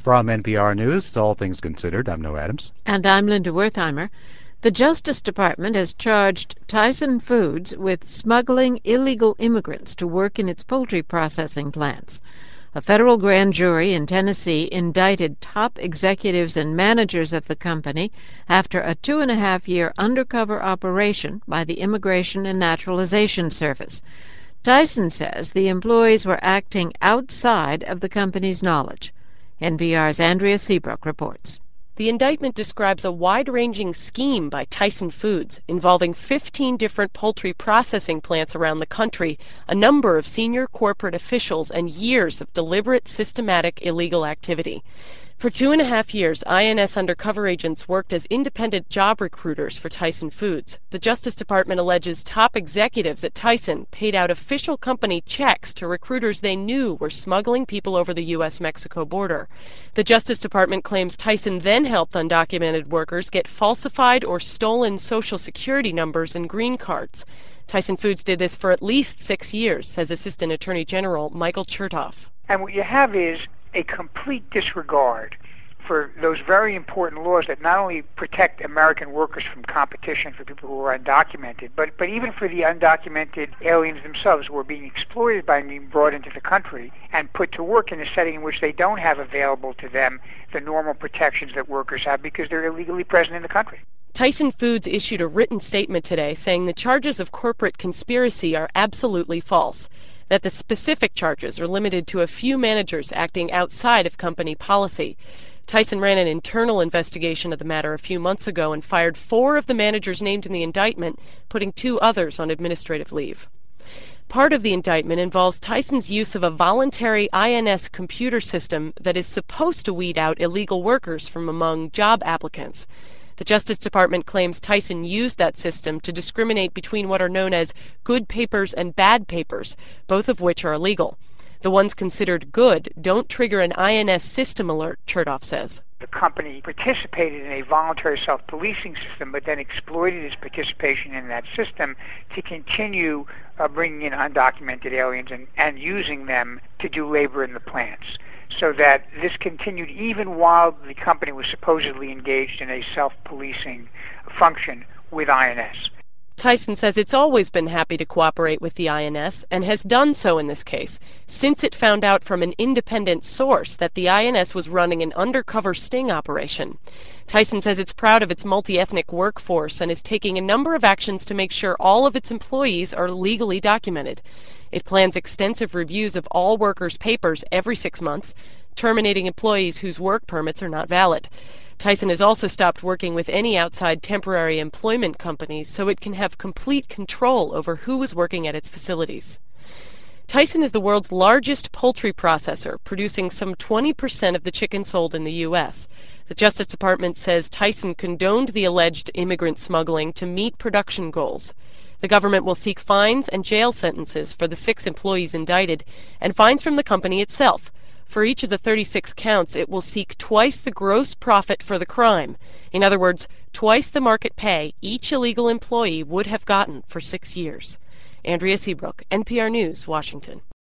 From NPR News, it's All Things Considered. I'm Noah Adams. And I'm Linda Wertheimer. The Justice Department has charged Tyson Foods with smuggling illegal immigrants to work in its poultry processing plants. A federal grand jury in Tennessee indicted top executives and managers of the company after a 2.5-year undercover operation by the Immigration and Naturalization Service. Tyson says the employees were acting outside of the company's knowledge. NPR's Andrea Seabrook reports. The indictment describes a wide-ranging scheme by Tyson Foods involving 15 different poultry processing plants around the country, a number of senior corporate officials, and years of deliberate, systematic, illegal activity. For 2.5 years, INS undercover agents worked as independent job recruiters for Tyson Foods. The Justice Department alleges top executives at Tyson paid out official company checks to recruiters they knew were smuggling people over the U.S.-Mexico border. The Justice Department claims Tyson then helped undocumented workers get falsified or stolen Social Security numbers and green cards. Tyson Foods did this for at least 6 years, says Assistant Attorney General Michael Chertoff. And what you have is a complete disregard for those very important laws that not only protect American workers from competition for people who are undocumented, but even for the undocumented aliens themselves who are being exploited by being brought into the country and put to work in a setting in which they don't have available to them the normal protections that workers have because they're illegally present in the country. Tyson Foods issued a written statement today saying the charges of corporate conspiracy are absolutely false, that the specific charges are limited to a few managers acting outside of company policy. Tyson ran an internal investigation of the matter a few months ago and fired 4 of the managers named in the indictment, putting 2 others on administrative leave. Part of the indictment involves Tyson's use of a voluntary INS computer system that is supposed to weed out illegal workers from among job applicants. The Justice Department claims Tyson used that system to discriminate between what are known as good papers and bad papers, both of which are illegal. The ones considered good don't trigger an INS system alert, Chertoff says. The company participated in a voluntary self-policing system, but then exploited its participation in that system to continue bringing in undocumented aliens and using them to do labor in the plants. So that this continued even while the company was supposedly engaged in a self-policing function with INS. Tyson says it's always been happy to cooperate with the INS and has done so in this case, since it found out from an independent source that the INS was running an undercover sting operation. Tyson says it's proud of its multi-ethnic workforce and is taking a number of actions to make sure all of its employees are legally documented. It plans extensive reviews of all workers' papers every 6 months, terminating employees whose work permits are not valid. Tyson has also stopped working with any outside temporary employment companies so it can have complete control over who is working at its facilities. Tyson is the world's largest poultry processor, producing some 20% of the chicken sold in the U.S. The Justice Department says Tyson condoned the alleged immigrant smuggling to meet production goals. The government will seek fines and jail sentences for the 6 employees indicted and fines from the company itself. For each of the 36 counts, it will seek twice the gross profit for the crime. In other words, twice the market pay each illegal employee would have gotten for 6 years. Andrea Seabrook, NPR News, Washington.